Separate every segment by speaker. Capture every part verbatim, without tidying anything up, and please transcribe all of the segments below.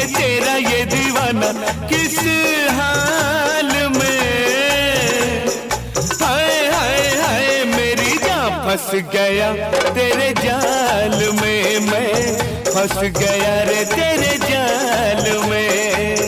Speaker 1: तेरा ये दीवाना किस हाल में। हाय हाय हाय मेरी जान फंस गया तेरे जाल में, मैं फंस गया रे तेरे जाल में।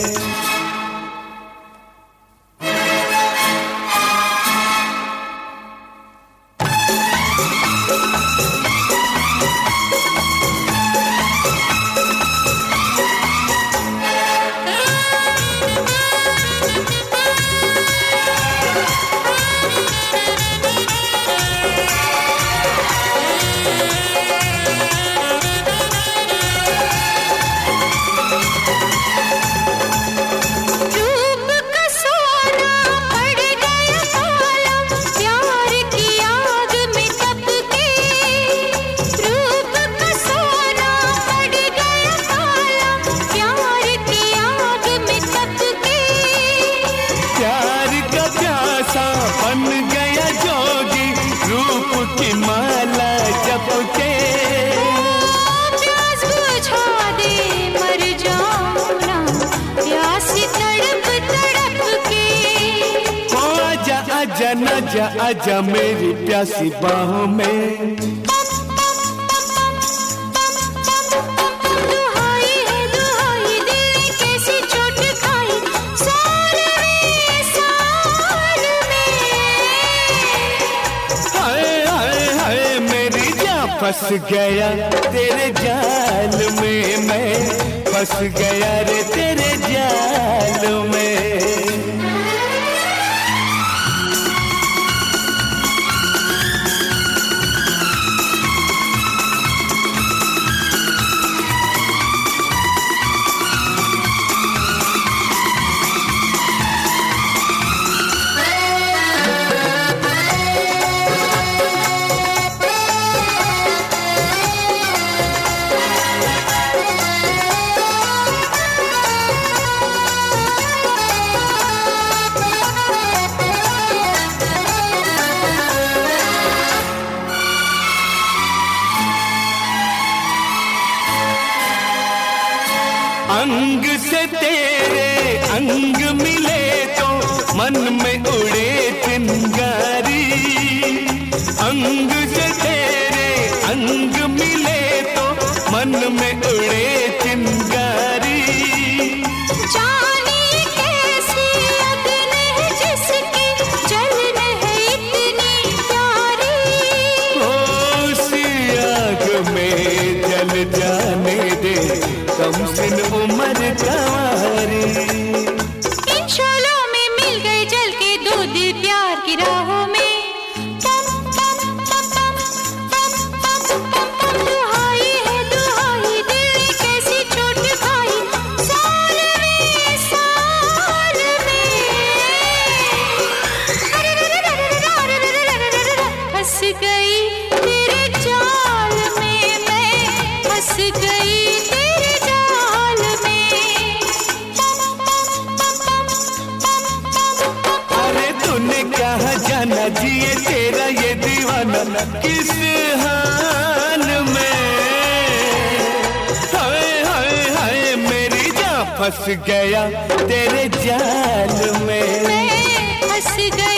Speaker 1: बन गया जोगी रूप की माला जपके,
Speaker 2: प्यास बुझा दे मर जाऊं ना प्यास तड़प तड़प के।
Speaker 1: ओ आजा आजा ना जा आजा मेरी प्यासी बाहों में। फंस गया तेरे जाल में, मैं फंस गया रे तेरे जाल में। अंग से तेरे अंग मिले तो मन में उड़े चिंगारी, अंग से तेरे अंग मिले तो मन में उड़े चिंगारी।
Speaker 2: जाने कैसी अग्न है जिसकी जलन है इतनी प्यारी,
Speaker 1: उसी आग में जल जाने दे कम सिन उम्र कवारी।
Speaker 2: इन शोलों में मिल गए जल के दो दिल प्यार की राहों में। दुहाई है दुहाई दिल ने कैसी चोट खाई साल में साल में। फंस गई तेरे जाल में, मैं फंस गई कहाँ
Speaker 1: जाना जिए तेरा ये दीवाना किस हाल में। हाय हाय हाय मेरी जान फंस गया तेरे जाल में,
Speaker 2: मैं फंस गई।